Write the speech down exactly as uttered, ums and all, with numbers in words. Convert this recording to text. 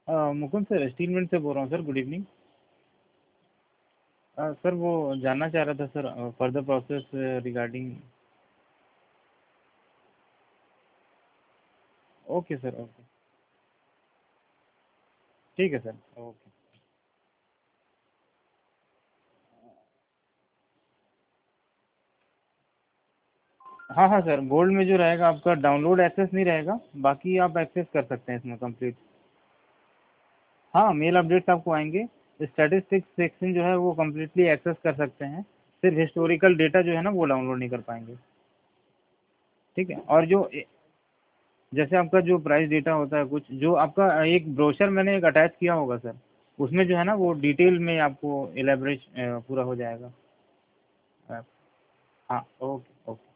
अ, Mukund sir, स्टीलमेंट से बोल रहा हूँ सर। Good evening. सर वो जानना चाह रहा था sir, further process regarding. Okay sir, okay. ठीक है सर, ओके। हाँ हाँ सर, गोल्ड में जो रहेगा आपका डाउनलोड एक्सेस नहीं रहेगा, बाकी आप एक्सेस कर सकते हैं इसमें कंप्लीट। हाँ, मेल अपडेट्स आपको आएंगे। स्टैटिस्टिक्स सेक्शन जो है वो कम्प्लीटली एक्सेस कर सकते हैं। सिर्फ हिस्टोरिकल डेटा जो है ना वो डाउनलोड नहीं कर पाएंगे। ठीक है। और जो जैसे आपका जो प्राइस डेटा होता है, कुछ जो आपका एक ब्रोशर मैंने एक अटैच किया होगा सर, उसमें जो है ना वो डिटेल में आपको इलेबरेट पूरा हो जाएगा। हाँ, ओके ओके।